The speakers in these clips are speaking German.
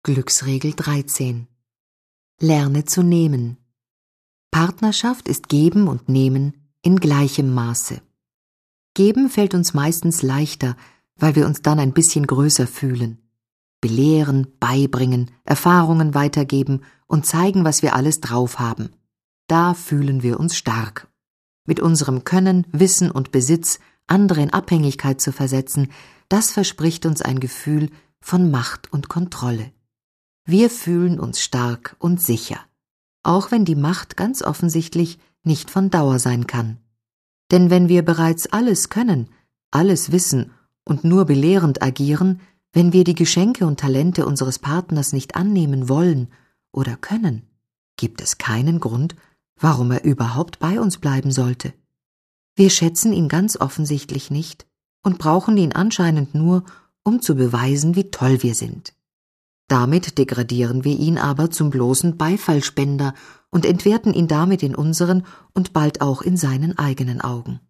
Glücksregel 13. Lerne zu nehmen. Partnerschaft ist Geben und Nehmen in gleichem Maße. Geben fällt uns meistens leichter, weil wir uns dann ein bisschen größer fühlen. Belehren, beibringen, Erfahrungen weitergeben und zeigen, was wir alles drauf haben. Da fühlen wir uns stark. Mit unserem Können, Wissen und Besitz andere in Abhängigkeit zu versetzen, das verspricht uns ein Gefühl von Macht und Kontrolle. Wir fühlen uns stark und sicher, auch wenn die Macht ganz offensichtlich nicht von Dauer sein kann. Denn wenn wir bereits alles können, alles wissen und nur belehrend agieren, wenn wir die Geschenke und Talente unseres Partners nicht annehmen wollen oder können, gibt es keinen Grund, warum er überhaupt bei uns bleiben sollte. Wir schätzen ihn ganz offensichtlich nicht und brauchen ihn anscheinend nur, um zu beweisen, wie toll wir sind. Damit degradieren wir ihn aber zum bloßen Beifallspender und entwerten ihn damit in unseren und bald auch in seinen eigenen Augen.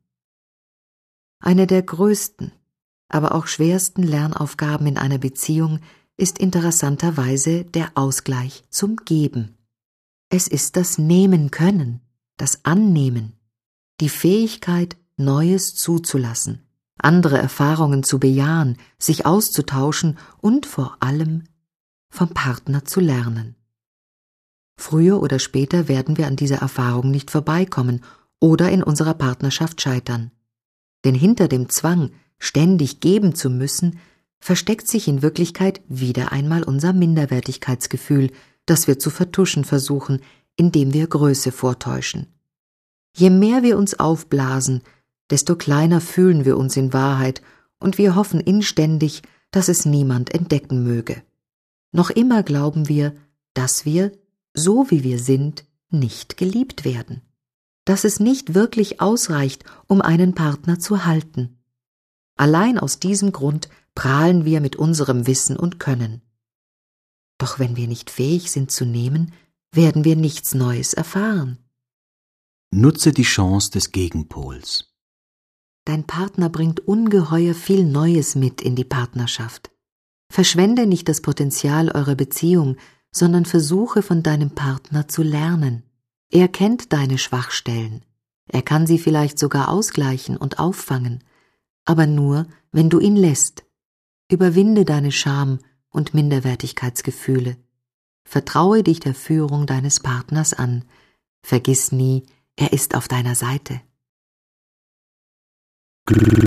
Eine der größten, aber auch schwersten Lernaufgaben in einer Beziehung ist interessanterweise der Ausgleich zum Geben. Es ist das Nehmen können, das Annehmen, die Fähigkeit, Neues zuzulassen, andere Erfahrungen zu bejahen, sich auszutauschen und vor allem vom Partner zu lernen. Früher oder später werden wir an dieser Erfahrung nicht vorbeikommen oder in unserer Partnerschaft scheitern. Denn hinter dem Zwang, ständig geben zu müssen, versteckt sich in Wirklichkeit wieder einmal unser Minderwertigkeitsgefühl, das wir zu vertuschen versuchen, indem wir Größe vortäuschen. Je mehr wir uns aufblasen, desto kleiner fühlen wir uns in Wahrheit und wir hoffen inständig, dass es niemand entdecken möge. Noch immer glauben wir, dass wir, so wie wir sind, nicht geliebt werden, dass es nicht wirklich ausreicht, um einen Partner zu halten. Allein aus diesem Grund prahlen wir mit unserem Wissen und Können. Doch wenn wir nicht fähig sind zu nehmen, werden wir nichts Neues erfahren. Nutze die Chance des Gegenpols. Dein Partner bringt ungeheuer viel Neues mit in die Partnerschaft. Verschwende nicht das Potenzial eurer Beziehung, sondern versuche von deinem Partner zu lernen. Er kennt deine Schwachstellen. Er kann sie vielleicht sogar ausgleichen und auffangen, aber nur, wenn du ihn lässt. Überwinde deine Scham und Minderwertigkeitsgefühle. Vertraue dich der Führung deines Partners an. Vergiss nie, er ist auf deiner Seite.